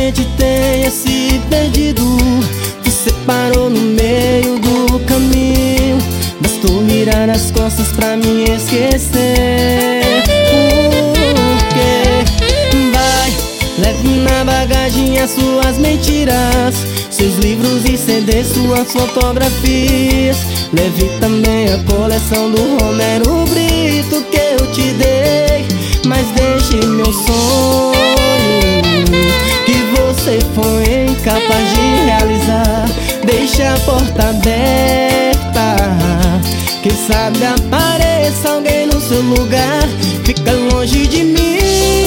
gente tenha se perdido. Você parou no meio do caminho. Bastou virar as costas pra me esquecer. Por quê? Vai, leve na bagagem as suas mentiras, seus livros e CDs, suas fotografias. Leve também a coleção do Romero Brito que eu te dei. Mas deixe meu sonho, que você foi incapaz de realizar. Deixe a porta aberta, quem sabe apareça alguém no seu lugar. Fica longe de mim,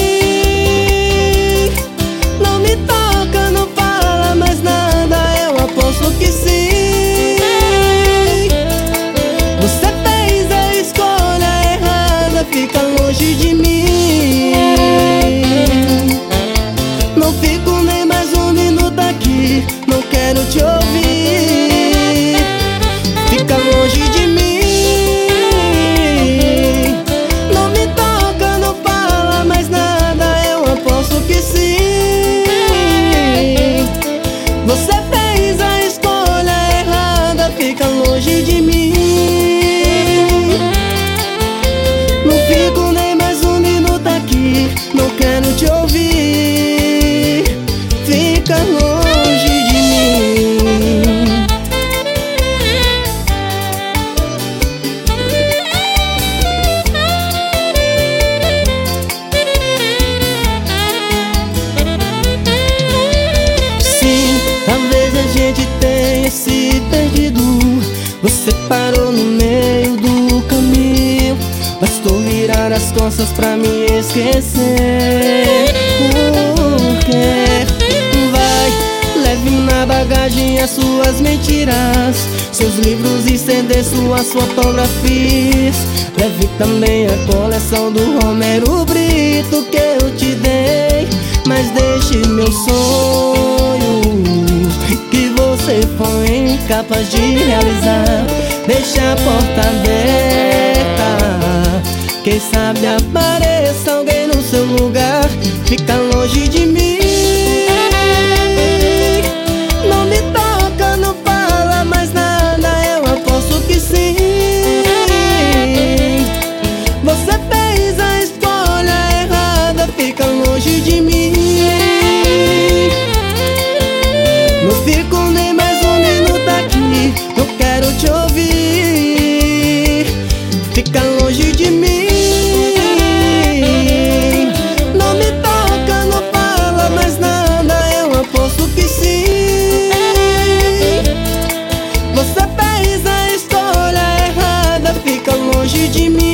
não me toca, não fala mais nada, eu aposto que sim. Você fez a escolha errada, fica longe de mim. Não fico nem mais um minuto aqui, não quero te ouvir. Fica longe de mim, não me toca, não fala mais nada, eu aposto que sim. Você fez a escolha errada, fica longe de mim. Não fico nem mais um minuto aqui, não quero te ouvir. Fica longe de mim. Sim, talvez a gente tenha se perdido. Você parou no meio do caminho. Bastou virar as costas pra me esquecer. Por quê? Vai, leve na bagagem as suas mentiras, seus livros e CDs, suas fotografias. Leve também a coleção do Romero Brito que eu te dei. Mas deixe meu sonho, que você foi incapaz de realizar. Deixa a porta aberta, quem sabe apareça alguém no seu lugar. Fica longe de mim, não me toca, não fala mais nada, eu aposto que sim. Você fez a escolha errada, fica longe de mim. Não fico nem mais um minuto aqui, não quero te ouvir. Fica longe de mim, não me toca, não fala mais nada, eu aposto que sim. Você fez a escolha errada, fica longe de mim.